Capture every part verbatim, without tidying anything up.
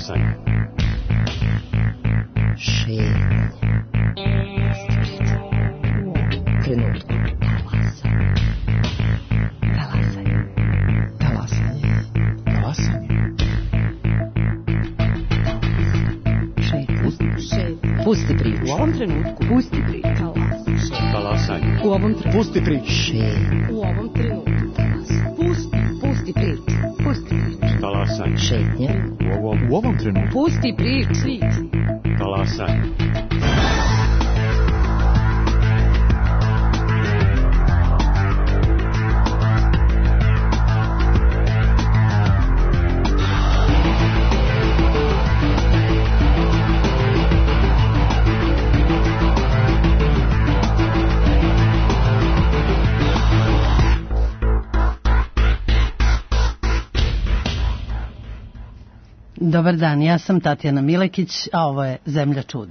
Talasanje. Šetnje. Trenutku. Talasanje. Talasanje. Talasanje. Šetnje. Pusti priču. U ovom trenutku. Pusti priču. Talasanje. U ovom trenutku. Pusti priču. Šetnje. U ovom trenutku. Pusti. Pusti priču. Pusti priču. Talasanje. Šetnje. U ovom, u ovom trenutku. Pusti priču. Talasanje. Dobar dan, ja sam Tatjana Milekić, a ovo je Zemlja čuda.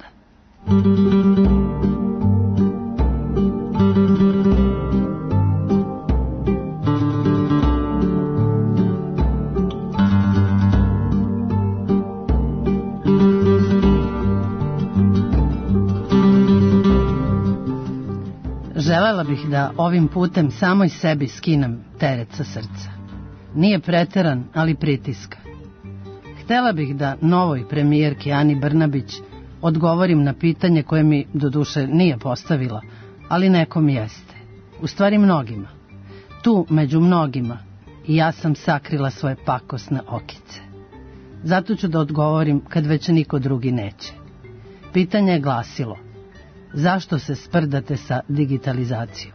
Želela bih da ovim putem samoj sebi skinem teret sa srca. Nije preteran, ali pritiska. Htela bih da novoj premijerki Ani Brnabić odgovorim na pitanje koje mi doduše nije postavila, ali nekom jeste. U stvari mnogima. Tu među mnogima i ja sam sakrila svoje pakosne okice. Zato ću da odgovorim kad već niko drugi neće. Pitanje je glasilo: zašto se sprdate sa digitalizacijom?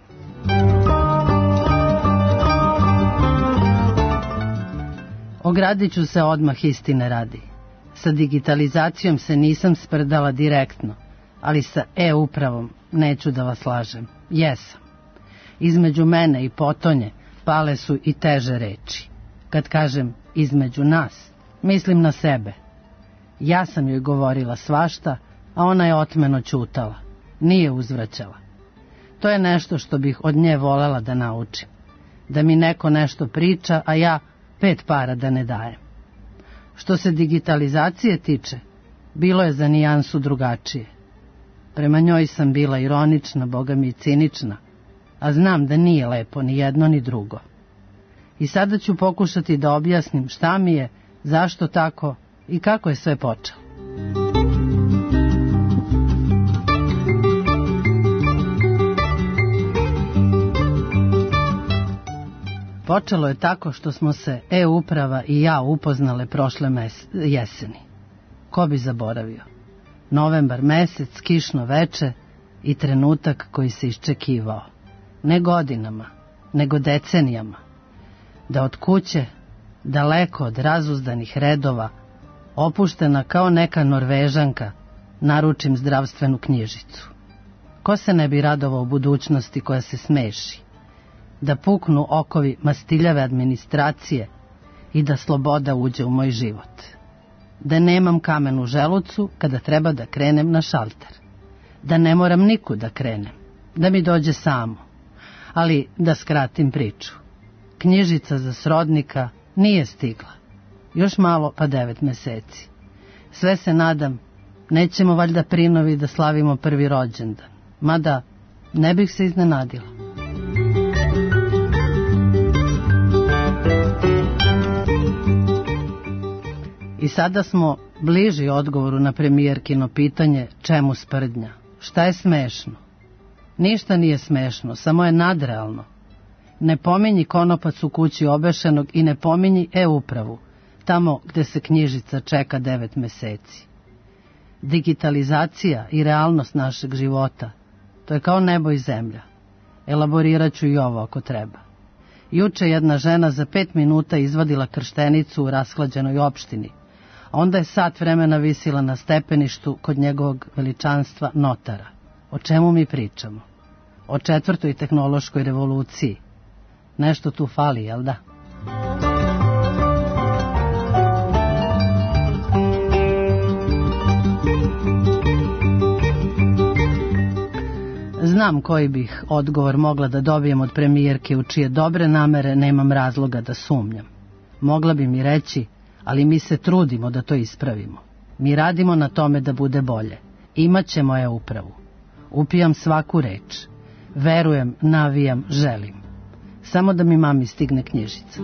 Ogradit ću se odmah istine radi. Sa digitalizacijom se nisam sprdala direktno, ali sa e-upravom neću da vas lažem. Jesam. Između mene i potonje pale su i teže reči. Kad kažem između nas, mislim na sebe. Ja sam joj govorila svašta, a ona je otmeno ćutala. Nije uzvraćala. To je nešto što bih od nje volela da naučim. Da mi neko nešto priča, a ja pet para da ne dajem. Što se digitalizacije tiče, bilo je za nijansu drugačije. Prema njoj sam bila ironična, boga mi i cinična, a znam da nije lepo ni jedno ni drugo. I sada ću pokušati da objasnim šta mi je, zašto tako i kako je sve počelo. Počelo je tako što smo se e-uprava i ja upoznale prošle mes- jeseni. Ko bi zaboravio? Novembar mesec, kišno veče i trenutak koji se iščekivao. Ne godinama, nego decenijama. Da od kuće, daleko od razuzdanih redova, opuštena kao neka Norvežanka, naručim zdravstvenu knjižicu. Ko se ne bi radovao budućnosti koja se smeši? Da puknu okovi mastiljave administracije i da sloboda uđe u moj život. Da nemam kamen u želucu kada treba da krenem na šalter. Da ne moram nikud da krenem. Da mi dođe samo. Ali da skratim priču. Knjižica za srodnika nije stigla. Još malo pa devet meseci. Sve se nadam, nećemo valjda prinovi da slavimo prvi rođendan. Mada ne bih se iznenadila. I sada smo bliži odgovoru na premijerkino pitanje čemu sprdnja. Šta je smešno? Ništa nije smešno, samo je nadrealno. Ne pominji konopac u kući obešenog i ne pominji e-upravu, tamo gde se knjižica čeka devet meseci. Digitalizacija i realnost našeg života, to je kao nebo i zemlja. Elaborirat ću i ovo ako treba. Juče jedna žena za pet minuta izvadila krštenicu u rashlađenoj opštini, a onda je sat vremena visila na stepeništu kod njegovog veličanstva notara. O čemu mi pričamo? O četvrtoj tehnološkoj revoluciji. Nešto tu fali, jel da? Znam koji bih odgovor mogla da dobijem od premijerke u čije dobre namere nemam razloga da sumnjam. Mogla bi mi reći, ali mi se trudimo da to ispravimo. Mi radimo na tome da bude bolje. Imaćemo e-upravu. Upijam svaku reč. Verujem, navijam, želim. Samo da mi mami stigne knjižica.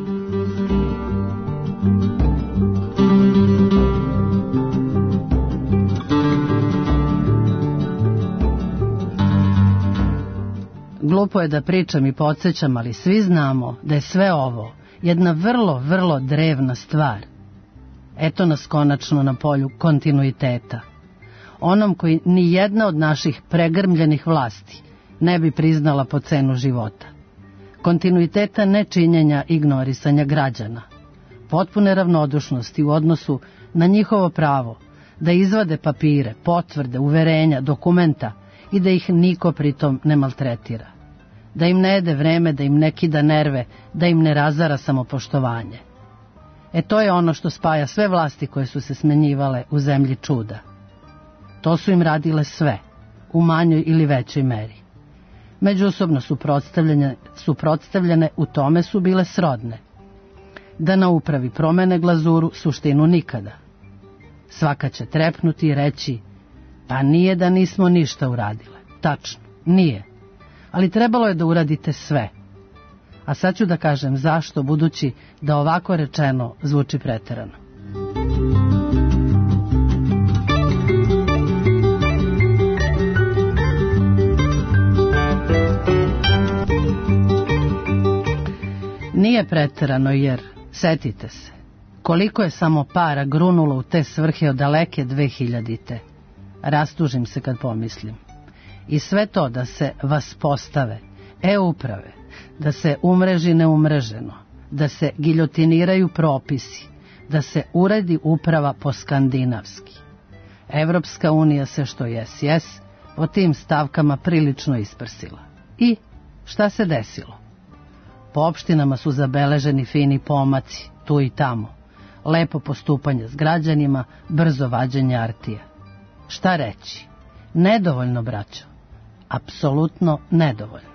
Glupo je da pričam i podsjećam, ali svi znamo da je sve ovo jedna vrlo, vrlo drevna stvar. Eto nas konačno na polju kontinuiteta. Onom koji ni jedna od naših pregrmljenih vlasti ne bi priznala po cenu života. Kontinuiteta nečinjenja, ignorisanja građana. Potpune ravnodušnosti u odnosu na njihovo pravo da izvade papire, potvrde, uverenja, dokumenta i da ih niko pritom ne maltretira. Da im ne jede vreme, da im ne kida nerve, da im ne razara samopoštovanje. E to je ono što spaja sve vlasti koje su se smenjivale u zemlji čuda. To su im radile sve, u manjoj ili većoj meri. Međusobno suprotstavljene, suprotstavljene u tome su bile srodne. Da na upravi promene glazuru, suštinu nikada. Svaka će trepnuti i reći, pa nije da nismo ništa uradile. Tačno, nije. Ali trebalo je da uradite sve. A sad ću da kažem zašto, budući da ovako rečeno zvuči preterano. Nije preterano jer, setite se, koliko je samo para grunulo u te svrhe od daleke dve hiljadite. Rastužim se kad pomislim. I sve to da se vas postave, e-uprave, da se umreži neumreženo, da se giljotiniraju propisi, da se uredi uprava po skandinavski. Evropska unija se što jes, jes, po tim stavkama prilično isprsila. I šta se desilo? Po opštinama su zabeleženi fini pomaci, tu i tamo. Lepo postupanje s građanima, brzo vađenje artija. Šta reći? Nedovoljno, braćo. Apsolutno nedovoljno.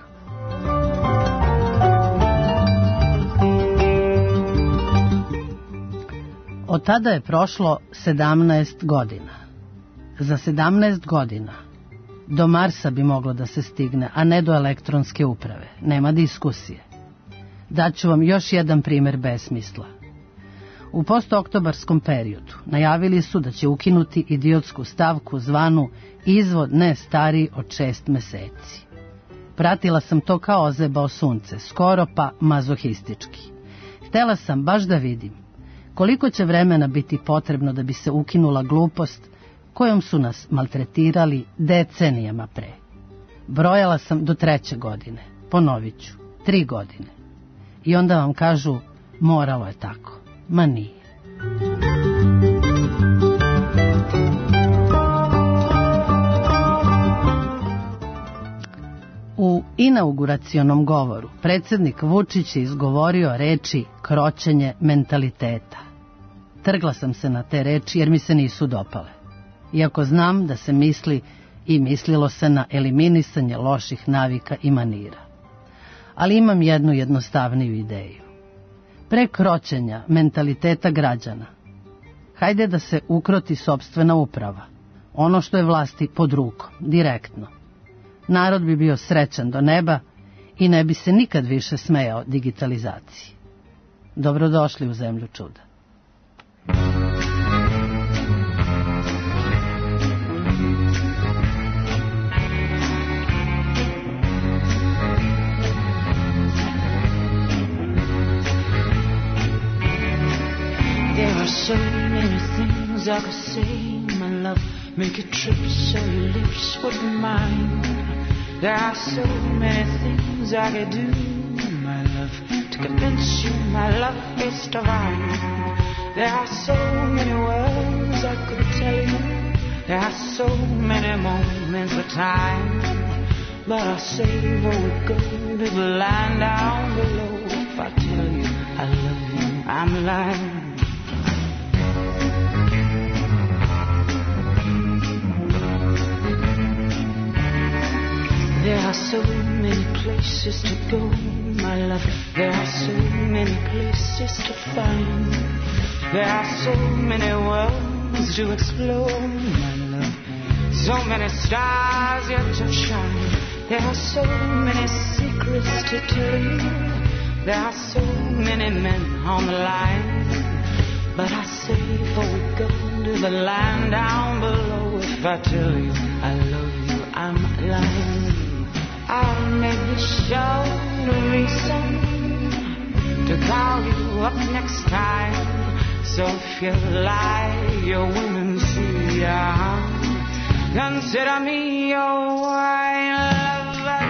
Od tada je prošlo sedamnaest godina. Za sedamnaest godina do Marsa bi moglo da se stigne, a ne do elektronske uprave. Nema diskusije. Daću vam još jedan primjer besmisla. U postoktobarskom periodu najavili su da će ukinuti idiotsku stavku zvanu izvod ne stariji od šest meseci. Pratila sam to kao ozebao sunce, skoro pa mazohistički. Htela sam baš da vidim koliko će vremena biti potrebno da bi se ukinula glupost kojom su nas maltretirali decenijama pre. Brojala sam do treće godine, ponovit ću, tri godine. I onda vam kažu, moralo je tako. Ma nije. U inauguracionom govoru predsjednik Vučić je izgovorio reči kroćenje mentaliteta. Trgla sam se na te reči jer mi se nisu dopale. Iako znam da se misli i mislilo se na eliminisanje loših navika i manira. Ali imam jednu jednostavniju ideju. Pre kroćenja mentaliteta građana, hajde da se ukroti sopstvena uprava, ono što je vlasti pod rukom, direktno. Narod bi bio srećan do neba i ne bi se nikad više smejao digitalizaciji. Dobrodošli u zemlju čuda. There are so many things I could say, my love. Make a trip so your lips would be mine. There are so many things I could do, my love, to convince you my love is divine. There are so many words I could tell you. There are so many moments of time. But I'll save what we're going to the line down below. If I tell you I love you, I'm lying. There are so many places to go, my love. There are so many places to find. There are so many worlds to explore, my love. So many stars yet to shine. There are so many secrets to tell you. There are so many men on the line. But I say before we go to the land down below, if I tell you I love you, I'm lying. I'll maybe show the reason to call you up next time. So if you lie, your women see ya. Consider me your wine lover.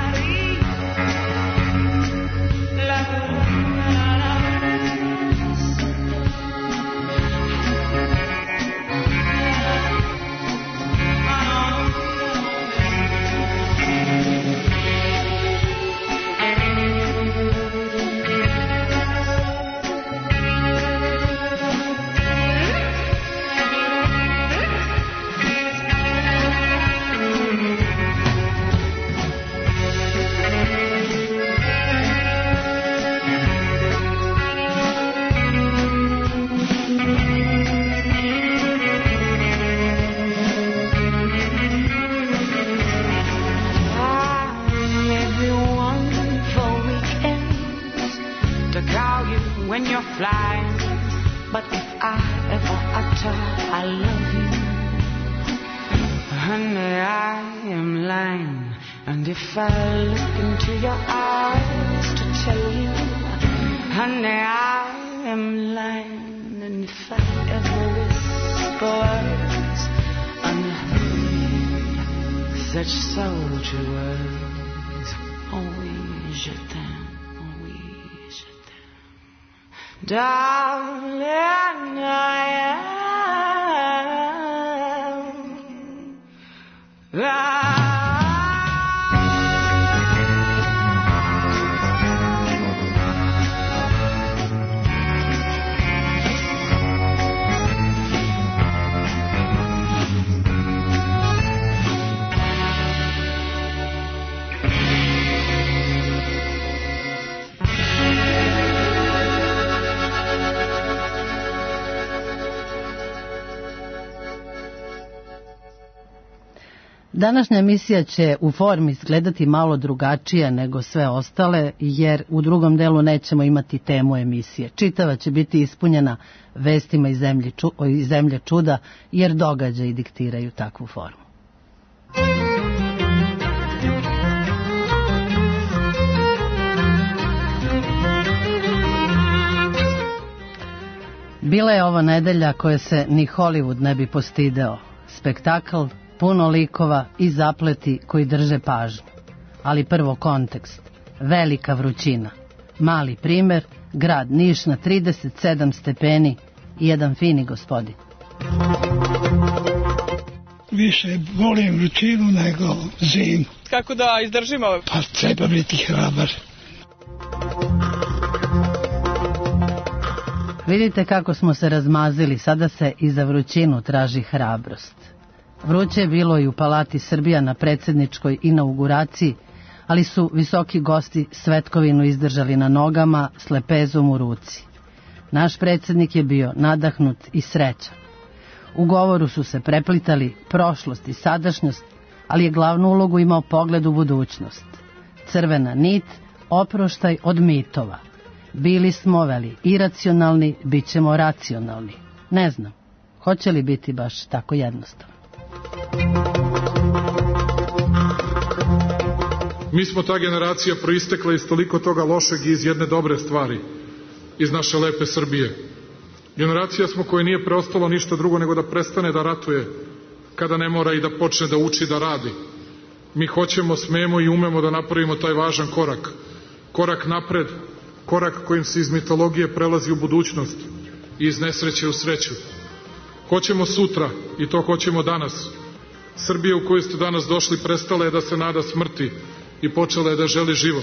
When you're flying, but if I ever utter I love you, honey, I am lying. And if I look into your eyes to tell you, honey, I am lying. And if I ever whisper words unheard, such sultry words, oh oui, je t'aime. Darling, I am I Današnja emisija će u formi izgledati malo drugačije nego sve ostale, jer u drugom delu nećemo imati temu emisije. Čitava će biti ispunjena vestima iz zemlje, ču, iz zemlje čuda, jer događaji diktiraju takvu formu. Bila je ovo nedelja koje se ni Hollywood ne bi postideo. Spektakl, puno likova i zapleti koji drže pažnju. Ali prvo kontekst. Velika vrućina. Mali primer, grad Niš na trideset sedam stepeni i jedan fini gospodin. Više volim vrućinu nego zimu. Kako da izdržimo? Pa treba biti hrabar. Vidite kako smo se razmazili, sada se i za vrućinu traži hrabrost. Vruće je bilo i u Palati Srbija na predsjedničkoj inauguraciji, ali su visoki gosti svetkovinu izdržali na nogama s lepezom u ruci. Naš predsjednik je bio nadahnut i srećan. U govoru su se preplitali prošlost i sadašnjost, ali je glavnu ulogu imao pogled u budućnost. Crvena nit, oproštaj od mitova. Bili smo, veli, iracionalni, bit ćemo racionalni. Ne znam, hoće li biti baš tako jednostavno. Mi smo ta generacija proistekla iz toliko toga lošeg i iz jedne dobre stvari, iz naše lepe Srbije. Generacija smo koja nije preostalo ništa drugo nego da prestane da ratuje kada ne mora i da počne da uči da radi. Mi hoćemo, smemo i umemo da napravimo taj važan korak. Korak napred, korak kojim se iz mitologije prelazi u budućnost i iz nesreće u sreću. Hoćemo sutra i to hoćemo danas. Srbija u koju ste danas došli prestala je da se nada smrti i počela je da želi život.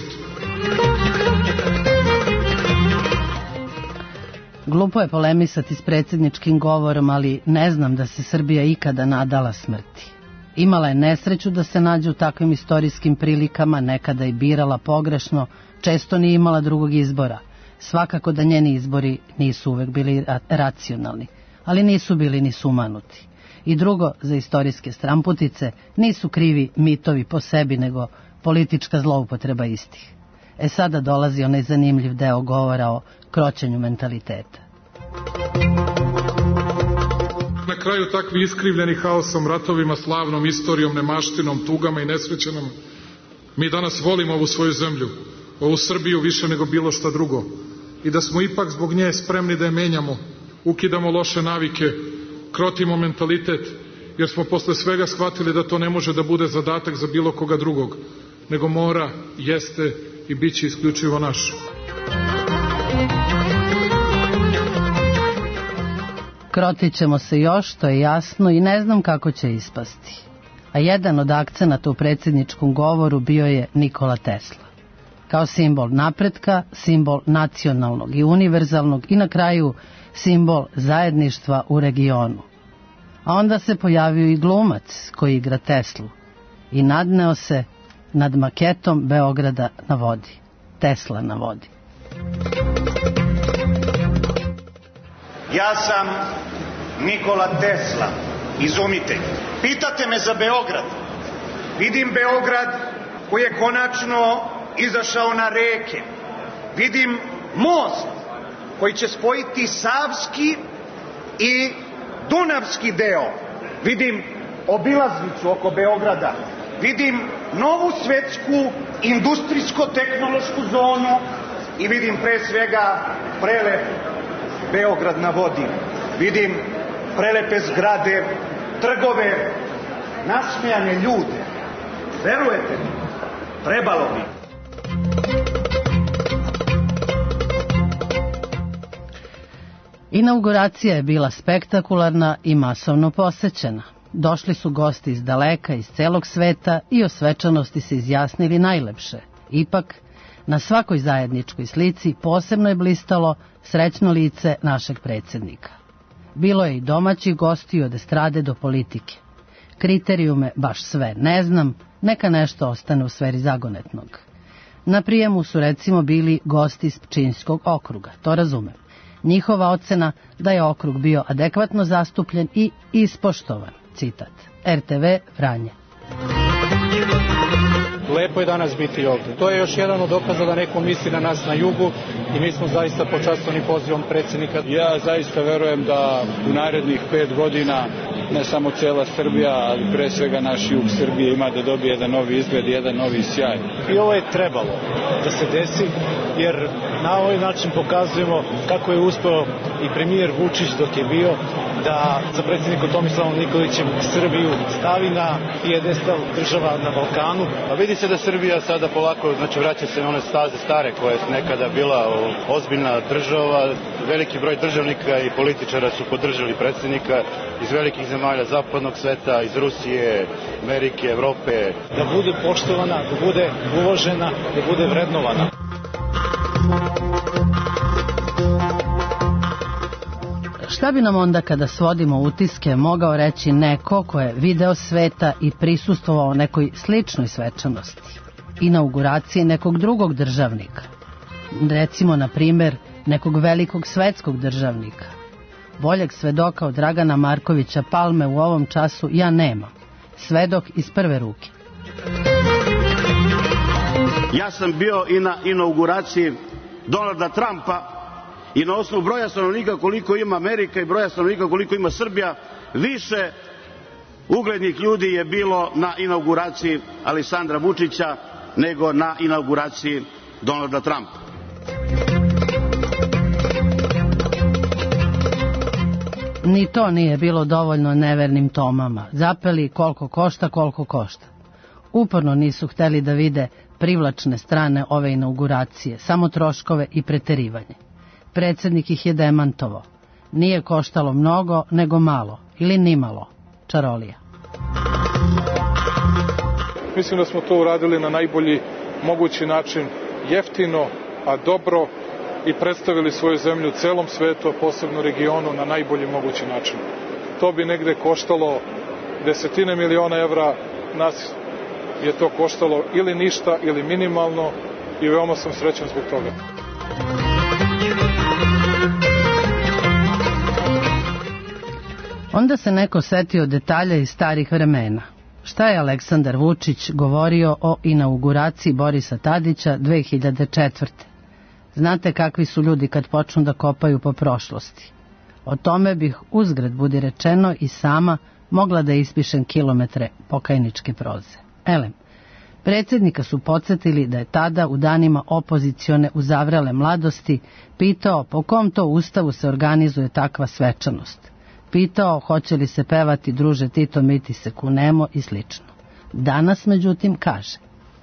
Glupo je polemisati s predsjedničkim govorom, ali ne znam da se Srbija ikada nadala smrti. Imala je nesreću da se nađe u takvim istorijskim prilikama, nekada i birala pogrešno, često nije imala drugog izbora. Svakako da njeni izbori nisu uvek bili racionalni, ali nisu bili ni sumanuti. I drugo, za istorijske stramputice nisu krivi mitovi po sebi, nego politička zloupotreba istih. E sada dolazi onaj zanimljiv deo govora o kroćenju mentaliteta. Na kraju takvi iskrivljeni haosom, ratovima, slavnom istorijom, nemaštinom, tugama i nesrećenama, mi danas volimo ovu svoju zemlju, ovu Srbiju više nego bilo šta drugo, i da smo ipak zbog nje spremni da je menjamo, ukidamo loše navike, krotimo mentalitet, jer smo posle svega shvatili da to ne može da bude zadatak za bilo koga drugog, nego mora, jeste i bit će isključivo naš. Krotit ćemo se još, to je jasno, i ne znam kako će ispasti. A jedan od akcenata u predsjedničkom govoru bio je Nikola Tesla. Kao simbol napretka, simbol nacionalnog i univerzalnog i na kraju simbol zajedništva u regionu. A onda se pojavio i glumac koji igra Teslu i nadneo se nad maketom Beograda na vodi. Tesla na vodi. Ja sam Nikola Tesla, izumitelj. Pitate me za Beograd. Vidim Beograd koji je konačno izašao na reke. Vidim most koji će spojiti Savski i Dunavski deo. Vidim obilaznicu oko Beograda. Vidim novu svetsku industrijsko-tehnološku zonu i vidim pre svega prelep Beograd na vodi. Vidim prelepe zgrade, trgove, nasmejane ljude. Verujete mi, trebalo bi. Inauguracija je bila spektakularna i masovno posećena. Došli su gosti iz daleka, iz celog sveta i o svečanosti se izjasnili najlepše. Ipak, na svakoj zajedničkoj slici posebno je blistalo srećno lice našeg predsjednika. Bilo je i domaćih gostiju od estrade do politike. Kriterijume baš sve ne znam, neka nešto ostane u sferi zagonetnog. Na prijemu su recimo bili gosti iz Pčinjskog okruga, to razumem. Njihova ocena da je okrug bio adekvatno zastupljen i ispoštovan. Citat. R T V Vranje. Lepo je danas biti ovdje. To je još jedan od dokaza da neko misli na nas na jugu i mi smo zaista počastvovani pozivom predsjednika. Ja zaista verujem da u narednih pet godina ne samo cela Srbija, ali pre svega naš jug Srbije ima da dobije jedan novi izgled, jedan novi sjaj. I ovo je trebalo da se desi, jer na ovaj način pokazujemo kako je uspeo i premijer Vučić dok je bio da za predsjednikom Tomislavom Nikolićem Srbiju stavi na pijedestal država na Balkanu. A vidi se da Srbija sada polako, znači vraća se na one staze stare koje je nekada bila ozbiljna država. Veliki broj državnika i političara su podržali predsjednika iz velikih zemalja zapadnog sveta, iz Rusije, Amerike, Evrope. Da bude poštovana, da bude uvažena, da bude vrednovana. Šta bi nam onda kada svodimo utiske mogao reći neko ko je video sveta i prisustvovao nekoj sličnoj svečanosti, inauguraciji nekog drugog državnika, recimo na primjer nekog velikog svetskog državnika? Boljeg svedoka od Dragana Markovića Palme u ovom času ja nemam. Svedok iz prve ruke. Ja sam bio i na inauguraciji Donalda Trumpa i na osnovu broja stanovnika koliko ima Amerika i broja stanovnika koliko ima Srbija, više uglednih ljudi je bilo na inauguraciji Aleksandra Vučića nego na inauguraciji Donalda Trumpa. Ni to nije bilo dovoljno nevernim Tomama. Zapeli koliko košta, koliko košta. Uporno nisu hteli da vide privlačne strane ove inauguracije, samo troškove i preterivanje. Predsjednik ih je demantovao. Nije koštalo mnogo, nego malo, ili nimalo. Čarolija. Mislim da smo to uradili na najbolji mogući način, jeftino, a dobro, i predstavili svoju zemlju celom svetu, a posebno regionu, na najbolji mogući način. To bi negde koštalo desetine miliona evra, nas je to koštalo ili ništa ili minimalno i veoma sam srećan zbog toga. Onda se neko setio detalja iz starih vremena. Šta je Aleksandar Vučić govorio o inauguraciji Borisa Tadića dve hiljade četvrte. Znate kakvi su ljudi kad počnu da kopaju po prošlosti. O tome bih, uzgred budi rečeno, i sama mogla da ispišem kilometre pokajničke proze. Elem, predsjednika su podsjetili da je tada u danima opozicione uzavrele mladosti pitao po kom to ustavu se organizuje takva svečanost. Pitao hoće li se pevati druže Tito mi ti se kunemo i slično. Danas, međutim, kaže: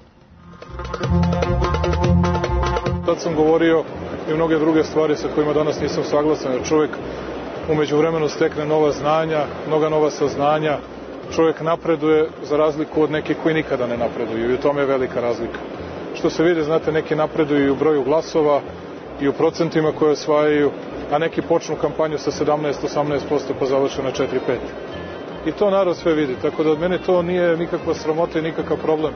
Tad sam govorio i mnoge druge stvari sa kojima danas nisam saglasan, jer čovjek u međuvremenu stekne nova znanja, mnoga nova saznanja, čovjek napreduje za razliku od nekih koji nikada ne napreduju i u tome je velika razlika. Što se vidi, znate, neki napreduju i u broju glasova i u procentima koje osvajaju, a neki počnu kampanju sa sedamnaest do osamnaest posto pa završe na četiri pet. I to narod sve vidi, tako da od mene to nije nikakva sramota i nikakav problem.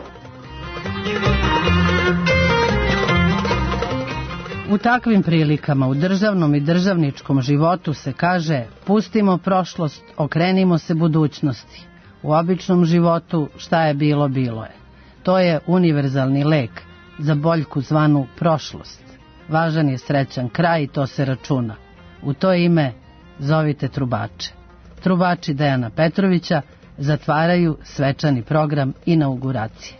U takvim prilikama u državnom i državničkom životu se kaže: pustimo prošlost, okrenimo se budućnosti. U običnom životu šta je bilo, bilo je. To je univerzalni lek za boljku zvanu prošlost. Važan je srećan kraj i to se računa. U to ime zovite trubače. Trubači Dejana Petrovića zatvaraju svečani program inauguracije.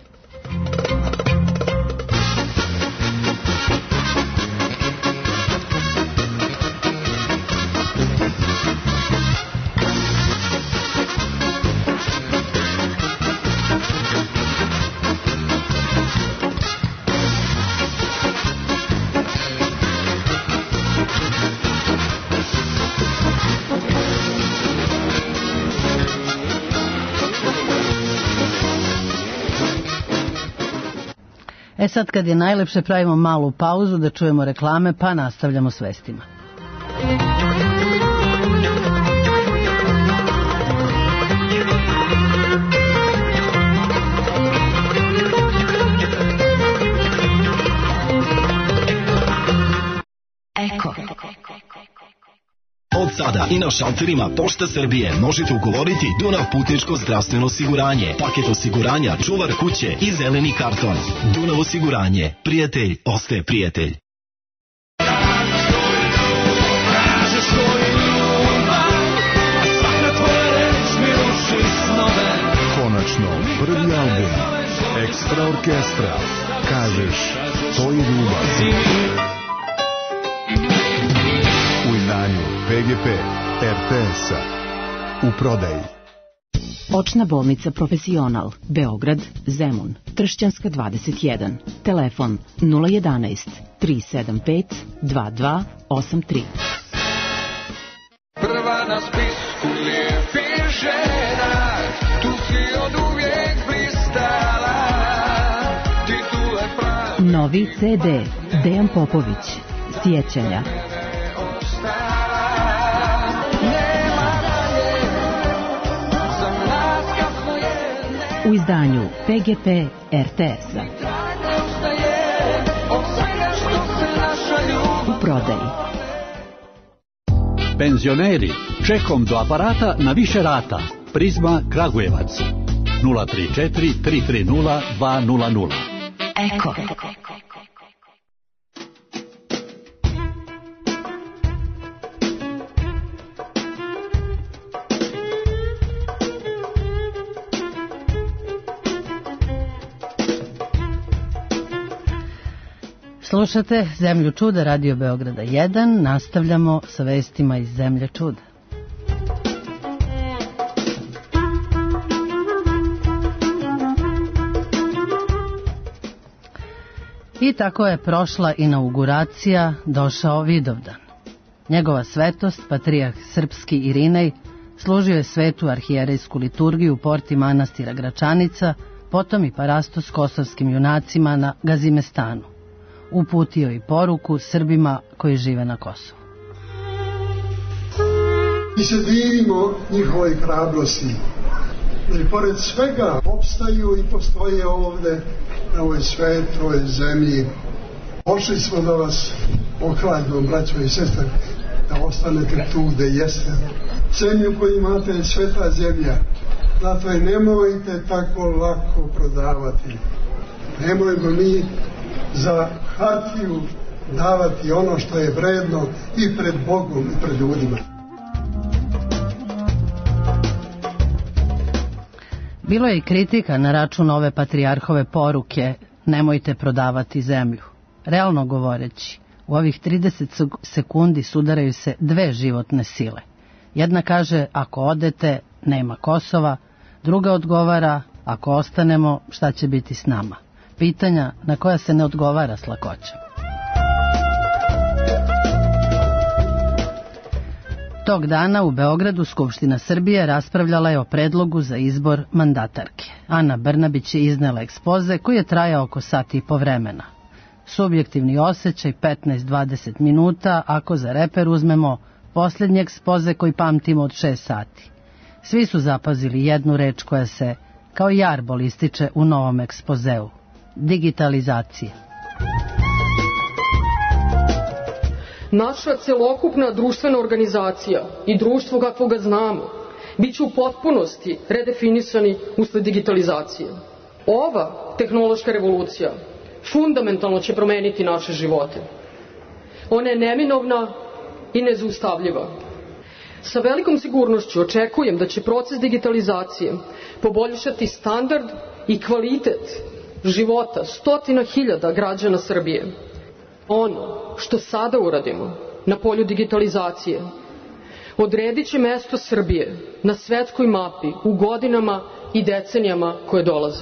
E sad kad je najlepše pravimo malu pauzu da čujemo reklame pa nastavljamo s vestima. Eko. Od sada i na šalterima Pošta Srbije možete ugovoriti Dunav putničko zdravstveno osiguranje, paket osiguranja, čuvar kuće i zeleni karton. Dunav osiguranje. Prijatelj ostaje prijatelj. Konačno, prvi album Ekstra orkestra. Kažeš, to je ljubav. U izdanju P G P R T S-a. U prodaji. Očna bolnica Profesional, Beograd, Zemun, Tršćanska dvadeset jedan. Telefon nula jedanaest tri sedam pet dva dva osam tri. Prva na spisku lijepih žena, tu si od uvijek blistala, titule pravi. Novi C D, Dejan Popović, Sjećanja. U izdanju P G P R T S-a. U prodaji. Penzioneri, čekom do aparata na više rata. Prizma Kragujevac. nula tri četiri tri tri nula dva nula nula. Eko. Slušate Zemlju čuda, Radio Beograda jedan. Nastavljamo sa vestima iz Zemlje čuda. I tako je prošla inauguracija, došao Vidovdan. Njegova svetost, patrijarh srpski Irinej, služio je svetu arhijerejsku liturgiju u porti manastira Gračanica, potom i parastos kosovskim junacima na Gazimestanu. Uputio i poruku Srbima koji žive na Kosovu. Mi se divimo njihovoj hrabrosti. Jer pored svega opstaju i postoje ovde na ovoj svetoj zemlji. Pošli smo da vas ohladimo, braćo i sestre, da ostanete tu gde jeste. Zemlju koju imate je sveta zemlja. Zato je nemojte tako lako prodavati. Nemojmo mi za hartiju davati ono što je vredno i pred Bogom i pred ljudima. Bilo je i kritika na račun ove patrijarhove poruke nemojte prodavati zemlju. Realno govoreći, u ovih trideset sekundi sudaraju se dve životne sile. Jedna kaže ako odete nema Kosova, druga odgovara ako ostanemo šta će biti s nama. Pitanja na koja se ne odgovara s lakoćom. Tog dana u Beogradu Skupština Srbije raspravljala je o predlogu za izbor mandatarke. Ana Brnabić je iznela ekspoze koji je trajao oko sati i po vremena. Subjektivni osjećaj petnaest do dvadeset minuta ako za reper uzmemo posljednji ekspoze koji pamtimo od šest sati. Svi su zapazili jednu reč koja se kao jarbol ističe u novom ekspozeu. Digitalizacija. Naša celokupna društvena organizacija i društvo kakvo ga znamo bit će u potpunosti redefinisani usled digitalizacije. Ova tehnološka revolucija fundamentalno će promeniti naše živote. Ona je neminovna i nezaustavljiva. Sa velikom sigurnošću očekujem da će proces digitalizacije poboljšati standard i kvalitet života stotina hiljada građana Srbije. Ono što sada uradimo na polju digitalizacije odredit će mesto Srbije na svetskoj mapi u godinama i decenijama koje dolaze.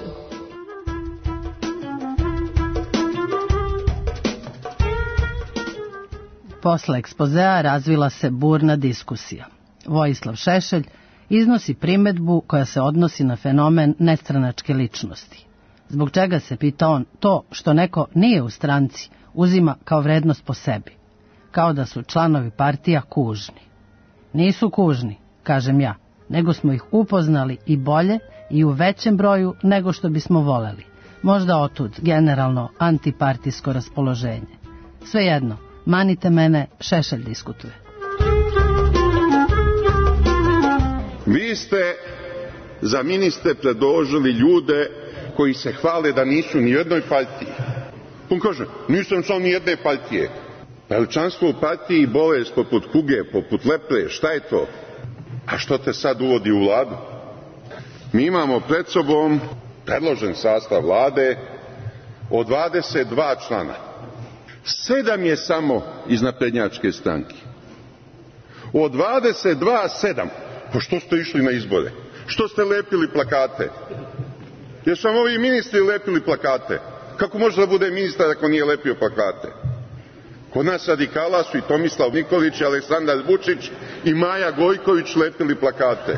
Posle ekspozea razvila se burna diskusija. Vojislav Šešelj iznosi primedbu koja se odnosi na fenomen nestranačke ličnosti. Zbog čega se, pita on, to što neko nije u stranci uzima kao vrednost po sebi, kao da su članovi partija kužni. Nisu kužni, kažem ja, nego smo ih upoznali i bolje i u većem broju nego što bismo voleli. Možda otud generalno antipartijsko raspoloženje. Svejedno, manite mene, Šešelj diskutuje. Vi ste za ministre predložili ljude koji se hvale da nisu ni u jednoj partiji. On kaže, nisam član ni jedne partije. Pa je članstvo u partiji bolest poput kuge, poput lepre, šta je to? A što te sad uvodi u vladu? Mi imamo pred sobom predložen sastav vlade od dvadeset dva člana. Sedam je samo iz naprednjačke stranke. Od dvadeset dva, sedam. Pa što ste išli na izbore? Što ste lepili plakate? Jesu vam ovi ministri lepili plakate? Kako može da bude ministar ako nije lepio plakate? Kod nas radikala su i Tomislav Nikolić, i Aleksandar Vučić i Maja Gojković lepili plakate.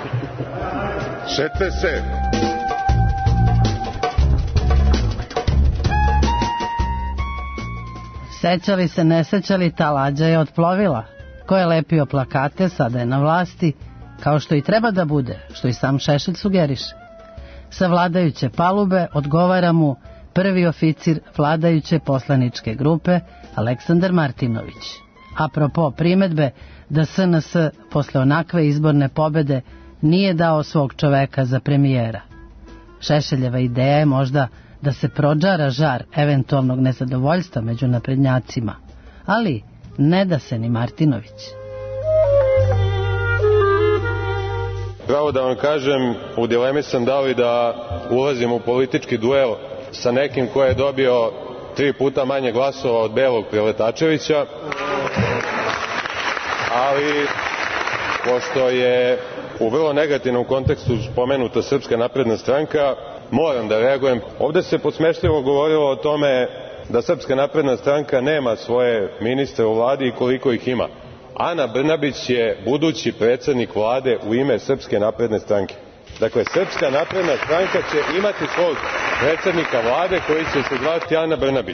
Sete se. Sećali se, ne sećali, ta lađa je otplovila. Ko je lepio plakate, sada je na vlasti, kao što i treba da bude, što i sam Šešelj sugeriše. Sa vladajuće palube odgovara mu prvi oficir vladajuće poslaničke grupe Aleksandar Martinović. Apropo primedbe da S N S posle onakve izborne pobede nije dao svog čoveka za premijera. Šešeljeva ideja je možda da se prođara žar eventualnog nezadovoljstva među naprednjacima, ali ne da se ni Martinović. Pravo da vam kažem, u dilemi sam da li da ulazim u politički duel sa nekim ko je dobio tri puta manje glasova od Belog Preletačevića, ali pošto je u vrlo negativnom kontekstu spomenuta Srpska napredna stranka, moram da reagujem. Ovde se podsmešljivo govorilo o tome da Srpska napredna stranka nema svoje ministre u vladi i koliko ih ima. Ana Brnabić je budući predsednik vlade u ime Srpske napredne stranke. Dakle, Srpska napredna stranka će imati svog predsednika vlade koji će se zvati Ana Brnabić.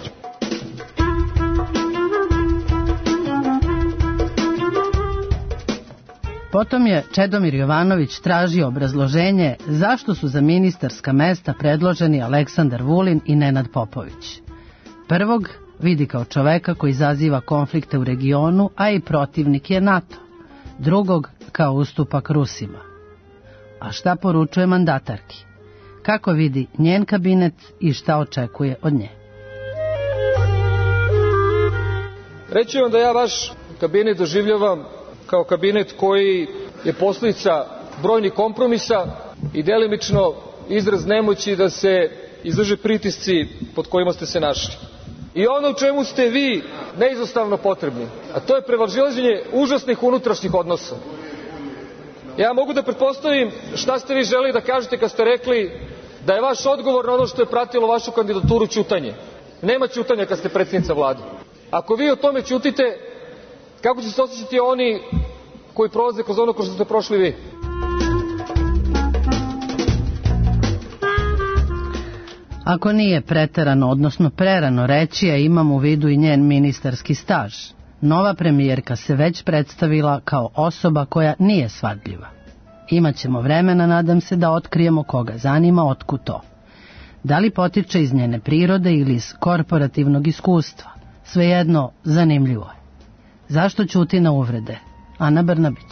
Potom je Čedomir Jovanović tražio obrazloženje zašto su za ministarska mesta predloženi Aleksandar Vulin i Nenad Popović. Prvog vidi kao čoveka koji izaziva konflikte u regionu, a i protivnik je NATO. Drugog kao ustupak Rusima. A šta poručuje mandatarki? Kako vidi njen kabinet i šta očekuje od nje? Reći vam da ja vaš kabinet doživljavam kao kabinet koji je posljedica brojnih kompromisa i delimično izraz nemoći da se izdrže pritisci pod kojima ste se našli. I ono u čemu ste vi neizostavno potrebni, a to je prevazilaženje užasnih unutrašnjih odnosa. Ja mogu da pretpostavim šta ste vi želeli da kažete kad ste rekli da je vaš odgovor na ono što je pratilo vašu kandidaturu ćutanje. Nema ćutanja kad ste predsjednica vlade. Ako vi o tome ćutite, kako će se osjećati oni koji prolaze kroz ono kroz što ste prošli vi? Ako nije preterano, odnosno prerano reći, a imam u vidu i njen ministarski staž, nova premijerka se već predstavila kao osoba koja nije svadljiva. Imaćemo vremena, nadam se, da otkrijemo koga zanima otkud to. Da li potiče iz njene prirode ili iz korporativnog iskustva? Svejedno, zanimljivo je. Zašto ćuti na uvrede? Ana Brnabić.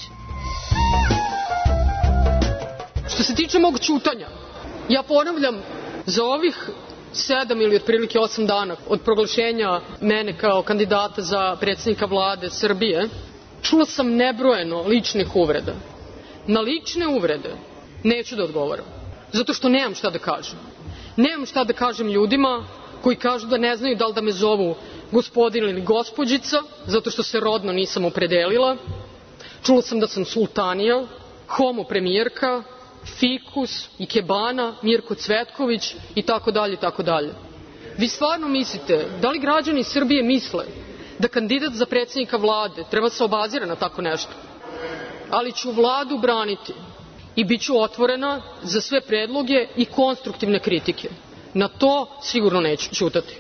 Što se tiče mog ćutanja, ja ponavljam, za ovih sedam ili otprilike osam dana od proglašenja mene kao kandidata za predsjednika vlade Srbije, čula sam nebrojeno ličnih uvreda. Na lične uvrede neću da odgovaram, zato što nemam šta da kažem. Nemam šta da kažem ljudima koji kažu da ne znaju da li da me zovu gospodin ili gospođica, zato što se rodno nisam opredelila. Čula sam da sam sultanija, homo premijerka, fikus, ikebana, Mirko Cvetković i tako dalje i tako dalje. Vi stvarno mislite, da li građani Srbije misle da kandidat za predsjednika vlade treba se obazira na tako nešto? Ali ću vladu braniti i bit ću otvorena za sve predloge i konstruktivne kritike. Na to sigurno neću ćutati.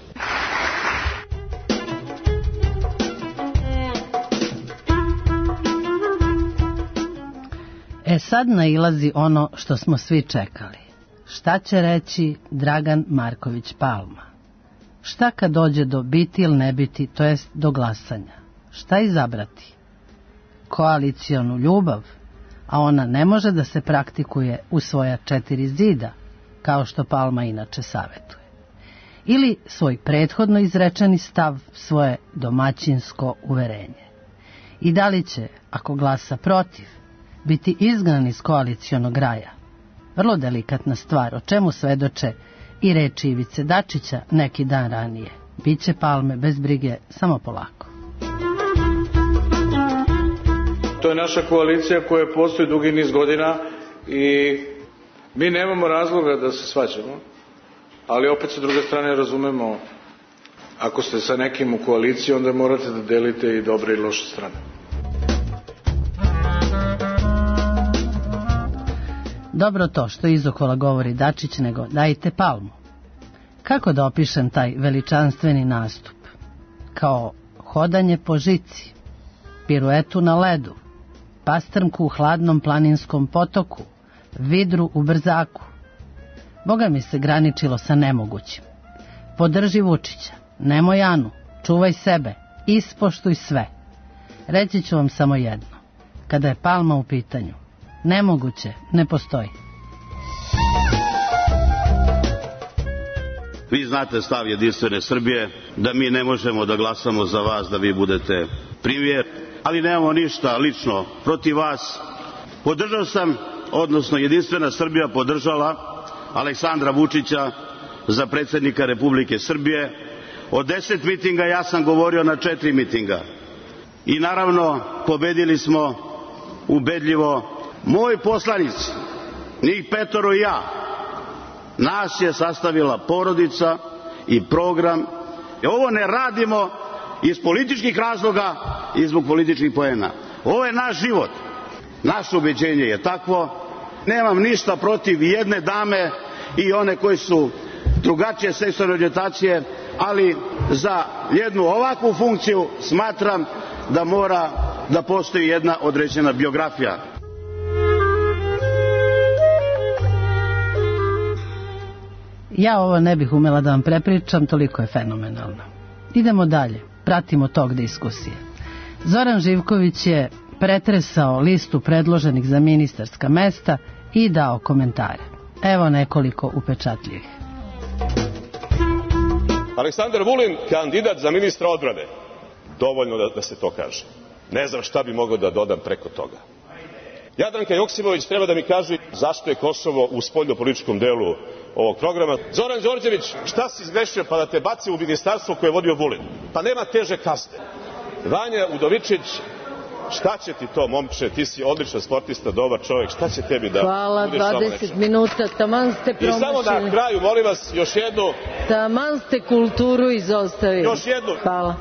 E sad nailazi ono što smo svi čekali. Šta će reći Dragan Marković Palma? Šta kad dođe do biti ili ne biti, to jest do glasanja? Šta izabrati? Koalicionu ljubav, a ona ne može da se praktikuje u svoja četiri zida, kao što Palma inače savjetuje. Ili svoj prethodno izrečeni stav, svoje domaćinsko uverenje. I da li će, ako glasa protiv, biti izgnan iz koalicionog raja? Vrlo delikatna stvar, o čemu svedoče i reči Ivice Dačića neki dan ranije. Biće Palme bez brige, samo polako. To je naša koalicija koja postoji dugi niz godina i mi nemamo razloga da se svađamo, ali opet sa druge strane razumemo, ako ste sa nekim u koaliciji, onda morate da delite i dobre i loše strane. Dobro to što izokola govori Dačić, nego dajte Palmu. Kako da opišem taj veličanstveni nastup? Kao hodanje po žici, piruetu na ledu, pastrmku u hladnom planinskom potoku, vidru u brzaku. Boga mi se graničilo sa nemogućim. Podrži Vučića, nemoj Anu, čuvaj sebe, ispoštuj sve. Reći ću vam samo jedno. Kada je Palma u pitanju, nemoguće ne postoji. Vi znate stav Jedinstvene Srbije, da mi ne možemo da glasamo za vas da vi budete premijer, ali nemamo ništa lično protiv vas. Podržao sam, odnosno Jedinstvena Srbija podržala Aleksandra Vučića za predsjednika Republike Srbije. Od deset mitinga ja sam govorio na četiri mitinga. I naravno, pobedili smo ubedljivo. Moji poslanici, njih petoro i ja, nas je sastavila porodica i program. I ovo ne radimo iz političkih razloga i zbog političkih poena. Ovo je naš život. Naše ubeđenje je takvo. Nemam ništa protiv jedne dame i one koji su drugačije seksualne orijentacije, ali za jednu ovakvu funkciju smatram da mora da postoji jedna određena biografija. Ja ovo ne bih umela da vam prepričam, toliko je fenomenalno. Idemo dalje, pratimo tok diskusije. Zoran Živković je pretresao listu predloženih za ministarska mesta i dao komentare. Evo nekoliko upečatljivih. Aleksandar Vulin, kandidat za ministra odbrane. Dovoljno da, da se to kaže. Ne znam šta bi mogao da dodam preko toga. Jadranka Joksimović treba da mi kaže zašto je Kosovo u spoljnopolitičkom delu ovog programa. Zoran Đorđević, šta si izgrešio pa da te baci u ministarstvo koje je vodio Vulin? Pa nema teže kazne. Vanja Udovičić, šta će ti to, momče, ti si odličan sportista, dobar čovjek, šta će tebi da... Hvala, dvadeset minuta, taman ste promašili. I samo na kraju, molim vas, još jednu... Taman ste kulturu izostavili. Još jednu... Hvala.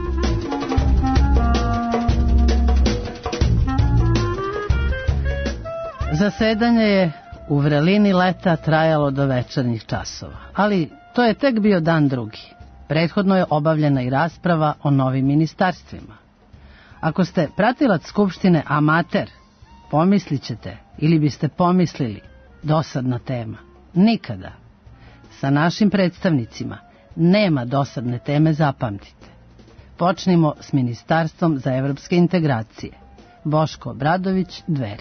Zasedanje je u vrelini leta trajalo do večernjih časova, ali to je tek bio dan drugi. Prethodno je obavljena i rasprava o novim ministarstvima. Ako ste pratilac Skupštine amater, pomislit ćete ili biste pomislili dosadna tema. Nikada. Sa našim predstavnicima nema dosadne teme, zapamtite. Počnimo s Ministarstvom za evropske integracije. Boško Obradović, Dveri.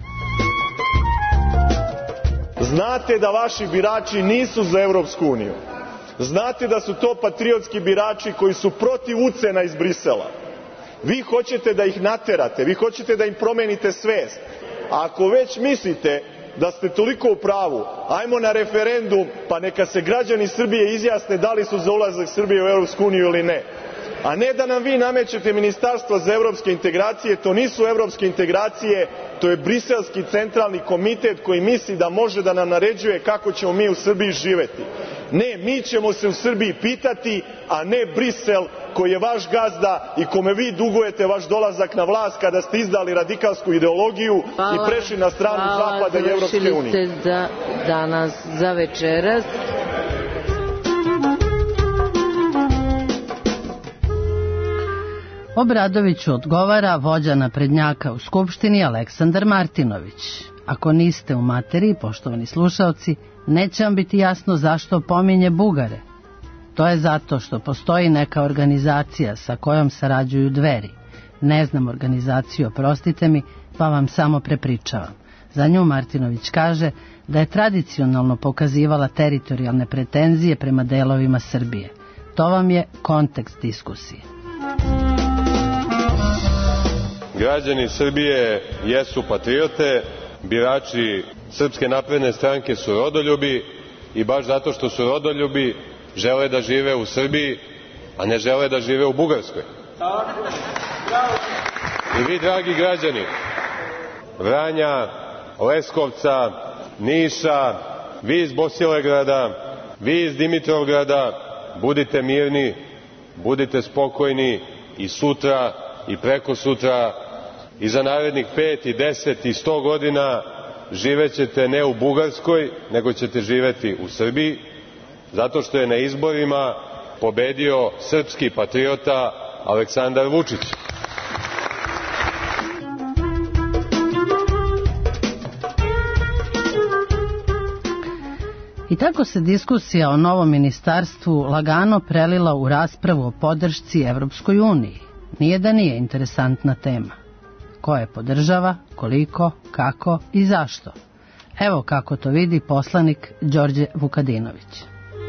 Znate da vaši birači nisu za Evropsku uniju. Znate da su to patriotski birači koji su protiv ucena iz Brisela. Vi hoćete da ih naterate, vi hoćete da im promenite svest. A ako već mislite da ste toliko u pravu, ajmo na referendum, pa neka se građani Srbije izjasne da li su za ulazak Srbije u Evropsku uniju ili ne. A ne da nam vi namećete ministarstvo za evropske integracije, to nisu evropske integracije, to je briselski centralni komitet koji misli da može da nam naređuje kako ćemo mi u Srbiji živeti. Ne, mi ćemo se u Srbiji pitati, a ne Brisel koji je vaš gazda i kome vi dugujete vaš dolazak na vlast kada ste izdali radikalsku ideologiju hvala, i prešli na stranu hvala, Zapada i Evropske unije. Hvala, završili ste za danas, za večeras. Obradoviću odgovara vođa naprednjaka u Skupštini Aleksandar Martinović. Ako niste u materiji, poštovani slušaoci, neće vam biti jasno zašto pominje Bugare. To je zato što postoji neka organizacija sa kojom sarađuju Dveri. Ne znam organizaciju, oprostite mi, pa vam samo prepričavam. Za nju Martinović kaže da je tradicionalno pokazivala teritorijalne pretenzije prema delovima Srbije. To vam je kontekst diskusije. Građani Srbije jesu patriote, birači Srpske napredne stranke su rodoljubi i baš zato što su rodoljubi žele da žive u Srbiji, a ne žele da žive u Bugarskoj. I vi, dragi građani Vranja, Leskovca, Niša, vi iz Bosilegrada, vi iz Dimitrovgrada, budite mirni, budite spokojni i sutra i preko sutra i za narednih pet i deset i sto godina živećete ne u Bugarskoj, nego ćete živeti u Srbiji, zato što je na izborima pobedio srpski patriota Aleksandar Vučić. I tako se diskusija o novom ministarstvu lagano prelila u raspravu o podršci Evropskoj uniji. Nije da nije interesantna tema. Ko je podržava, koliko, kako i zašto. Evo kako to vidi poslanik Đorđe Vukadinović.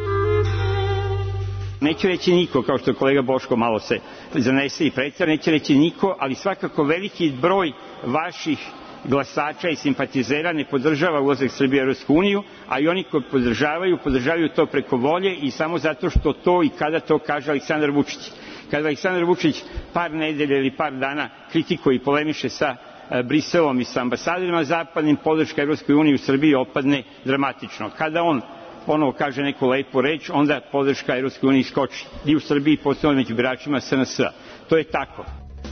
Neću reći niko, kao što je kolega Boško malo se zanese i pretvara, neće reći niko, ali svakako veliki broj vaših glasača i simpatizera ne podržava ulazak Srbije u Evropsku uniju, a i oni koji podržavaju, podržavaju to preko volje i samo zato što to i kada to kaže Aleksandar Vučić. Kada Aleksandar Vučić par nedelja ili par dana kritikuje i polemiše sa Briselom i sa ambasadorima zapadnim, podrška Evropskoj uniji u Srbiji opadne dramatično. Kada on ponovo kaže neku lepu reč, onda podrška Evropskoj uniji skoči. I u Srbiji posebno među biračima S N S-a. To je tako.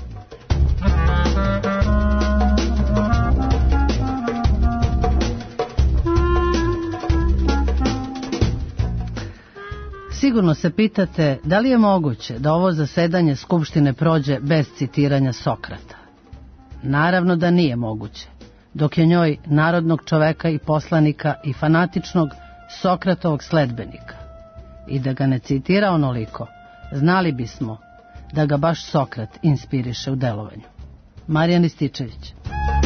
Sigurno se pitate da li je moguće da ovo zasedanje Skupštine prođe bez citiranja Sokrata. Naravno da nije moguće, dok je njoj narodnog čoveka i poslanika i fanatičnog Sokratovog sledbenika. I da ga ne citira onoliko, znali bismo da ga baš Sokrat inspiriše u delovanju. Marijan Rističević.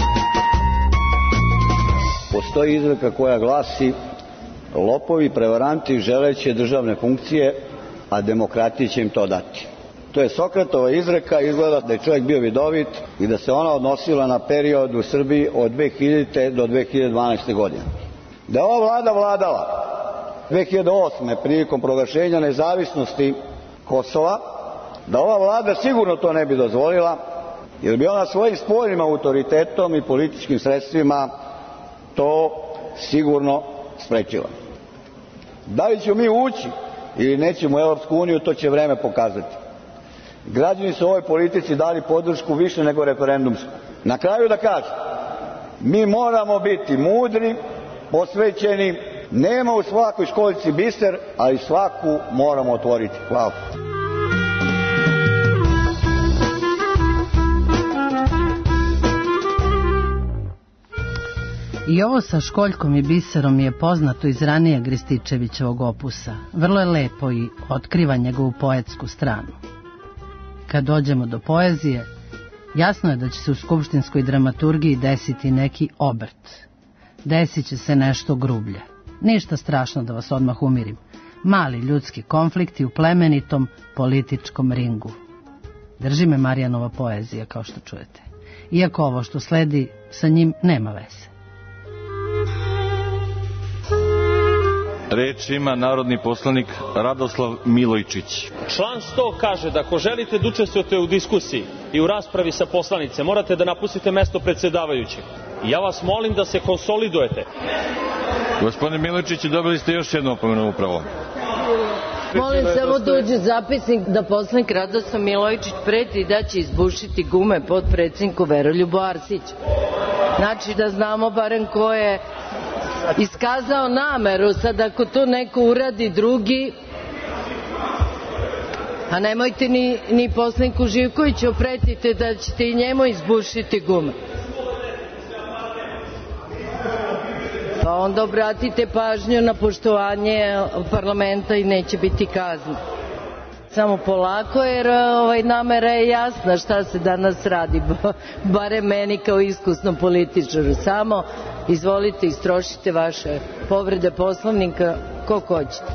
Postoji izreka koja glasi: lopovi, prevaranti želeće državne funkcije, a demokratija će im to dati. To je Sokratova izreka, izgleda da je čovjek bio vidovit i da se ona odnosila na period u Srbiji od dve hiljadite do dve hiljade dvanaeste. godine. Da je ova vlada vladala dve hiljade osme. prilikom proglašenja nezavisnosti Kosova, da ova vlada sigurno to ne bi dozvolila, jer bi ona svojim spoljnim autoritetom i političkim sredstvima to sigurno sprečila. Da li ćemo mi ući ili nećemo u Evropsku uniju, to će vreme pokazati. Građani su ovoj politici dali podršku više nego referendumsku. Na kraju da kažem, mi moramo biti mudri, posvećeni, nema u svakoj školjci biser, ali svaku moramo otvoriti. Hvala. I ovo sa školjkom i biserom je poznato iz ranijeg Rističevićevog opusa. Vrlo je lepo i otkriva njegovu poetsku stranu. Kad dođemo do poezije, jasno je da će se u skupštinskoj dramaturgiji desiti neki obrt. Desit će se nešto grublje. Ništa strašno, da vas odmah umirim. Mali ljudski konflikti u plemenitom političkom ringu. Drži me Marijanova poezija, kao što čujete. Iako ovo što sledi sa njim nema veze. Reč ima narodni poslanik Radoslav Milojčić. Član sto kaže da ako želite da učestvujete u diskusiji i u raspravi sa poslanice, morate da napustite mesto predsedavajućeg. Ja vas molim da se konsolidujete. Gospodine Milojčiću, dobili ste još jednu opomenu upravo. Molim samo da uđe zapisnik da poslanik Radoslav Milojčić preti da će izbušiti gume pod predsjedniku Veroljubu Arsiću. Znači da znamo barem ko je iskazao nameru. Sad ako to neko uradi drugi, a nemojte ni, ni poslaniku Živkoviću pretite da ćete i njemu izbušiti gume. Pa onda obratite pažnju na poštovanje parlamenta i neće biti kazne. Samo polako, jer ovaj, namera je jasna šta se danas radi, barem meni kao iskusnom političaru. Samo izvolite, istrošite vaše povrede Poslovnika ko hoćete.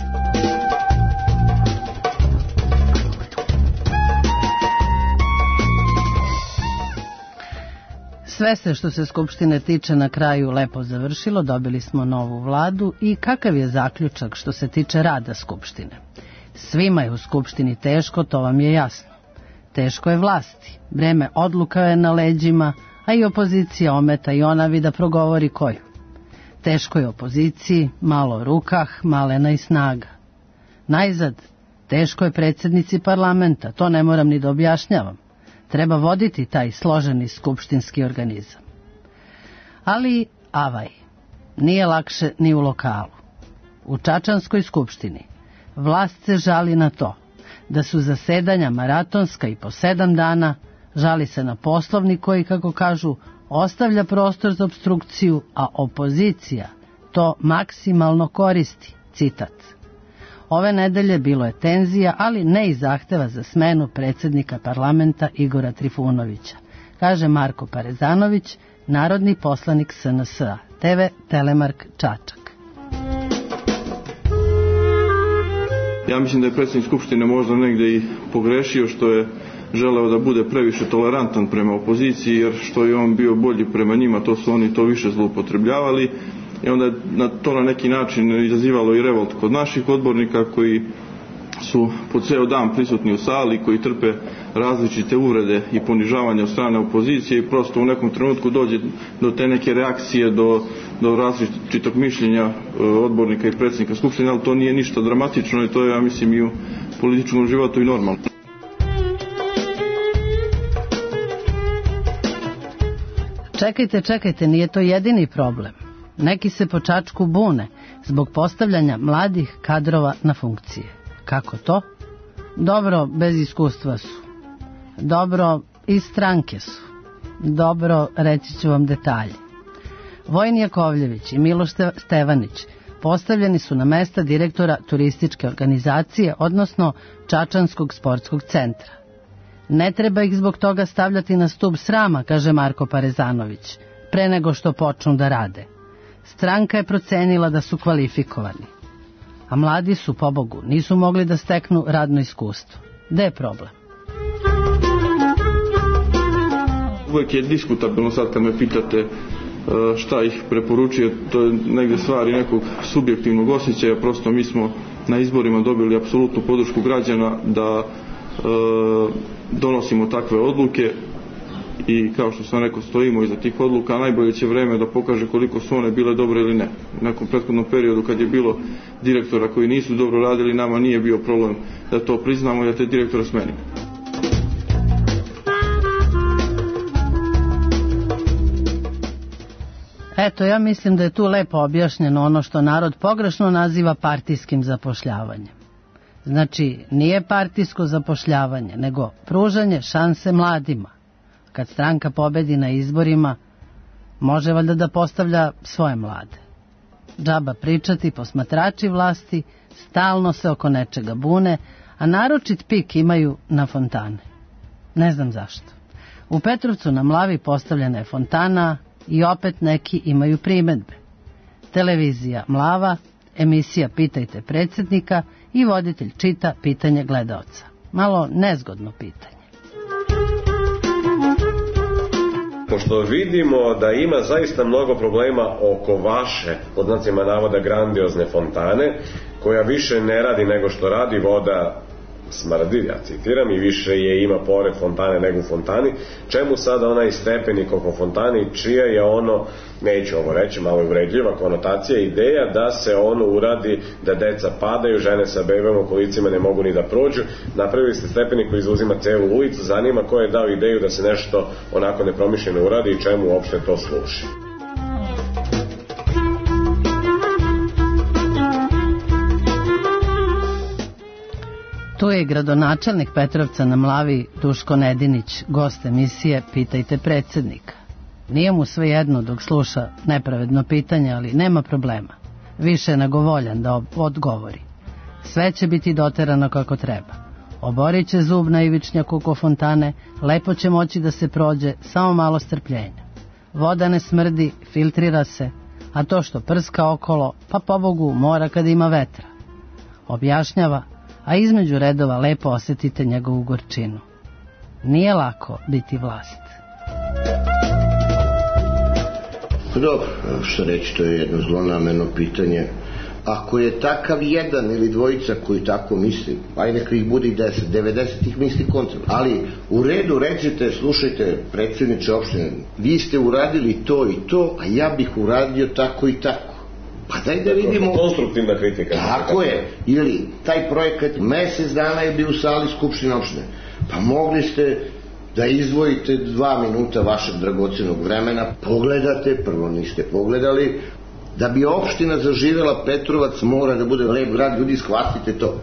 Sve se što se Skupštine tiče na kraju lepo završilo, dobili smo novu vladu i kakav je zaključak što se tiče rada Skupštine? Svima je u Skupštini teško, to vam je jasno. Teško je vlasti, breme odluka je na leđima, a i opozicija ometa i onavi da progovori koju. Teško je opoziciji, malo u rukah, malena i snaga. Najzad, teško je predsjednici parlamenta, to ne moram ni da objašnjavam. Treba voditi taj složeni skupštinski organizam. Ali, avaj, nije lakše ni u lokalu. U Čačanskoj skupštini vlast se žali na to da su zasedanja maratonska i po sedam dana, žali se na Poslovnik koji, kako kažu, ostavlja prostor za opstrukciju, a opozicija to maksimalno koristi. Citat. Ove nedelje bilo je tenzija, ali ne i zahteva za smenu predsjednika parlamenta Igora Trifunovića, kaže Marko Parezanović, narodni poslanik S N S-a, T V Telemark Čačak. Ja mislim da je predsjednik Skupštine možda negdje i pogrešio što je želeo da bude previše tolerantan prema opoziciji, jer što je on bio bolji prema njima, to su oni to više zloupotrebljavali i onda je na to na neki način izazivalo i revolt kod naših odbornika koji su po ceo dan prisutni u sali, koji trpe različite uvrede i ponižavanja od strane opozicije i prosto u nekom trenutku dođe do te neke reakcije, do, do različitog mišljenja odbornika i predsjednika Skupštine, ali to nije ništa dramatično i to je, ja mislim, i u političkom životu i normalno. Čekajte, čekajte, nije to jedini problem. Neki se po Čačku bune zbog postavljanja mladih kadrova na funkcije. Kako to? Dobro, bez iskustva su. Dobro, iz stranke su. Dobro, reći ću vam detalje. Vojin Jakovljević i Miloš Stevanić postavljeni su na mesta direktora turističke organizacije, odnosno Čačanskog sportskog centra. Ne treba ih zbog toga stavljati na stub srama, kaže Marko Parezanović, pre nego što počnu da rade. Stranka je procenila da su kvalifikovani. A mladi su, pobogu, nisu mogli da steknu radno iskustvo. Gde je problem? Uvijek je diskutabilno sad kad me pitate šta ih preporučuje, to je negde stvari nekog subjektivnog osjećaja, prosto mi smo na izborima dobili apsolutnu podršku građana da e, donosimo takve odluke i kao što sam rekao, stojimo iza tih odluka, a najbolje će vreme da pokaže koliko su one bile dobre ili ne. U nekom prethodnom periodu kad je bilo direktora koji nisu dobro radili, nama nije bio problem da to priznamo i da te direktora smenimo. Eto, ja mislim da je tu lepo objašnjeno ono što narod pogrešno naziva partijskim zapošljavanjem. Znači, nije partijsko zapošljavanje, nego pružanje šanse mladima. Kad stranka pobedi na izborima, može valjda da postavlja svoje mlade. Džaba pričati, posmatrači vlasti stalno se oko nečega bune, a naročit pik imaju na fontane. Ne znam zašto. U Petrovcu na Mlavi postavljena je fontana i opet neki imaju primedbe. Televizija Mlava, emisija Pitajte predsjednika i voditelj čita pitanje gledaoca. Malo nezgodno pitanje. Pošto vidimo da ima zaista mnogo problema oko vaše, pod znacima navoda, grandiozne fontane, koja više ne radi nego što radi, voda smrdi, ja citiram, i više je ima pored fontane nego u fontani, čemu sada onaj stepenik oko fontane i čija je ono, neću ovo reći, malo je uvredljiva konotacija, ideja da se ono uradi da deca padaju, žene sa bebama u kolicima ne mogu ni da prođu. Napravili ste stepenik koji izuzima celu ulicu, zanima ko je dao ideju da se nešto onako nepromišljeno uradi i čemu uopšte to služi. Tu je gradonačelnik Petrovca na Mlavi Duško Nedinić, gost emisije Pitajte predsjednika. Nije mu svejedno dok sluša nepravedno pitanje, ali nema problema. Više je nego voljan da odgovori. Sve će biti doterano kako treba. Oborit će zub na ivičnjaku oko fontane, lepo će moći da se prođe, samo malo strpljenja. Voda ne smrdi, filtrira se, a to što prska okolo, pa pobogu mora kad ima vetra. Objašnjava, a između redova lepo osjetite njegovu gorčinu. Nije lako biti vlast. Dobro, što reći, to je jedno zlonamerno pitanje. Ako je takav jedan ili dvojica koji tako misli, aj neka ih bude i deset, devedeset ih misli kontra. Ali u redu recite, slušajte, predsjedniče opštine, vi ste uradili to i to, a ja bih uradio tako i tako. Pa daj da vidimo... Konstruktivna kritika. Tako je. Ili taj projekat mesec dana je bio u sali Skupštine opštine. Pa mogli ste da izdvojite dva minuta vašeg dragocenog vremena, pogledate, prvo niste pogledali, da bi opština zaživela, Petrovac mora da bude lep grad, ljudi, shvatite to.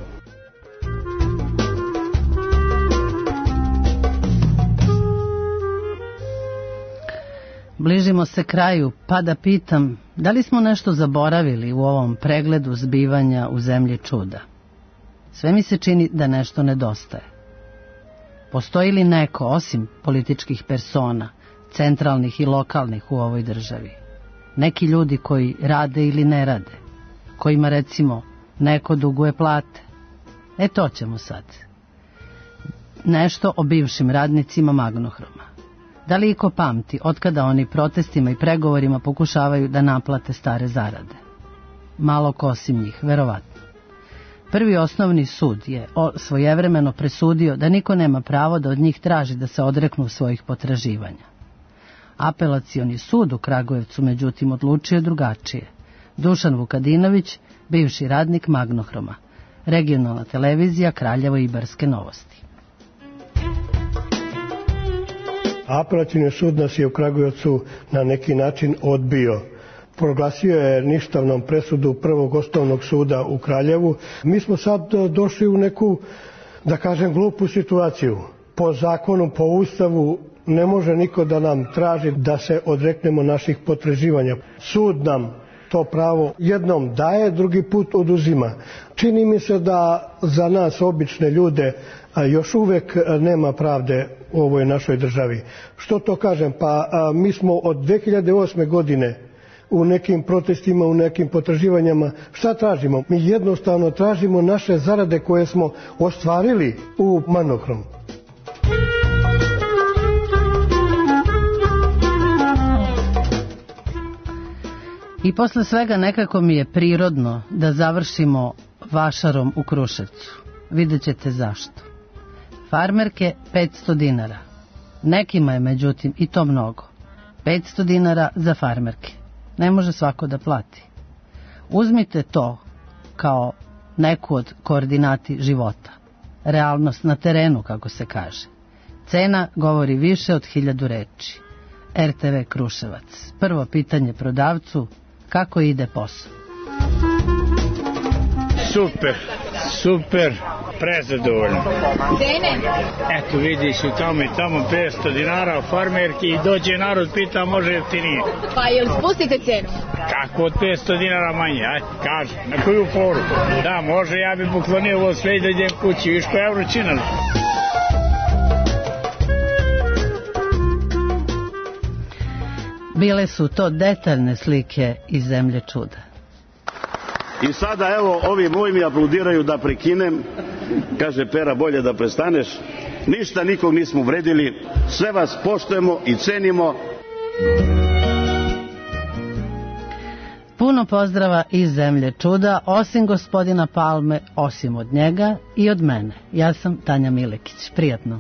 Bližimo se kraju, pa da pitam, da li smo nešto zaboravili u ovom pregledu zbivanja u zemlji čuda? Sve mi se čini da nešto nedostaje. Postoji li neko, osim političkih persona, centralnih i lokalnih u ovoj državi? Neki ljudi koji rade ili ne rade, kojima recimo neko duguje plate? E to ćemo sad. Nešto o bivšim radnicima Magnohroma. Da li iko pamti otkada oni protestima i pregovorima pokušavaju da naplate stare zarade? Malo ko osim njih, verovatno. Prvi osnovni sud je svojevremeno presudio da niko nema pravo da od njih traži da se odreknu svojih potraživanja. Apelacioni sud u Kragujevcu međutim odlučio drugačije. Dušan Vukadinović, bivši radnik Magnohroma, regionalna televizija Kraljevo i Ibarske novosti. Apelacioni sud nas je u Kragujevcu na neki način odbio. Proglasio je ništavnom presudu prvog osnovnog suda u Kraljevu. Mi smo sad došli u neku, da kažem, glupu situaciju. Po zakonu, po ustavu, ne može niko da nam traži da se odreknemo naših potraživanja. Sud nam to pravo jednom daje, drugi put oduzima. Čini mi se da za nas obične ljude još uvek nema pravde u ovoj našoj državi. Što to kažem? Pa mi smo od dve hiljade osme. godine u nekim protestima, u nekim potraživanjama. Šta tražimo? Mi jednostavno tražimo naše zarade koje smo ostvarili u Manokrom. I posle svega nekako mi je prirodno da završimo vašarom u Kruševcu. Vidjet ćete zašto. Farmerke petsto dinara. Nekima je međutim i to mnogo. petsto dinara za farmerke. Ne može svako da plati. Uzmite to kao neku od koordinati života. Realnost na terenu, kako se kaže. Cena govori više od hiljadu reči. er te ve Kruševac. Prvo pitanje prodavcu, kako ide posao? Super, super, prezadovoljno. Cene? Eto vidiš i tamo i tamo petsto dinara u farmerki i dođe narod pita može jeftinije. Pa jel spustite cenu? Kako od petsto dinara manje, aj, kaži, na koju foru? Da, može, ja bi poklonio ovo sve i da idem kući, viš ko je vrućina. Bile su to detaljne slike iz Zemlje čuda. I sada evo ovi moji mi aplodiraju da prekinem. Kaže Pera, bolje da prestaneš. Ništa nikog nismo vredili. Sve vas poštujemo i cenimo. Puno pozdrava iz Zemlje čuda, osim gospodina Palme, osim od njega i od mene. Ja sam Tanja Milekić. Prijatno.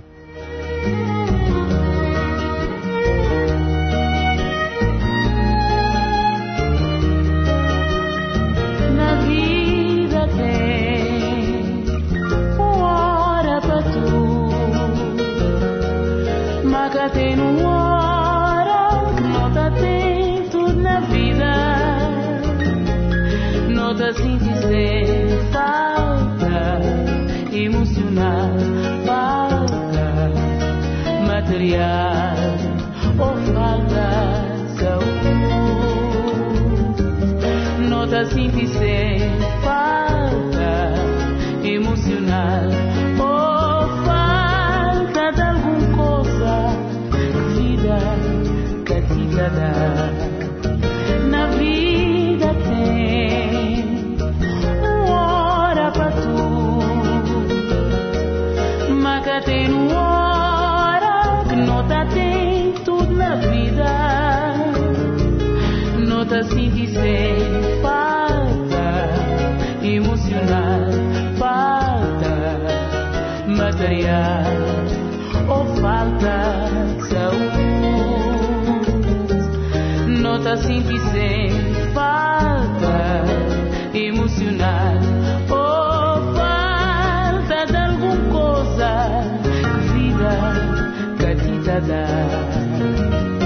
Tem hora, nota tem tudo na vida, nota sem dizer falta emocional, falta material ou falta saúde, nota sem dizer falta emocional ou falta de alguma coisa. Catita dá. Na vida tem uma hora pra tu, mas que tem uma hora que nota tem tudo na vida, nota sem dizer falta emocional, falta material ou falta saúde. Nota sem dizer falta emocional ou falta de alguma coisa, vida que a ti te dá.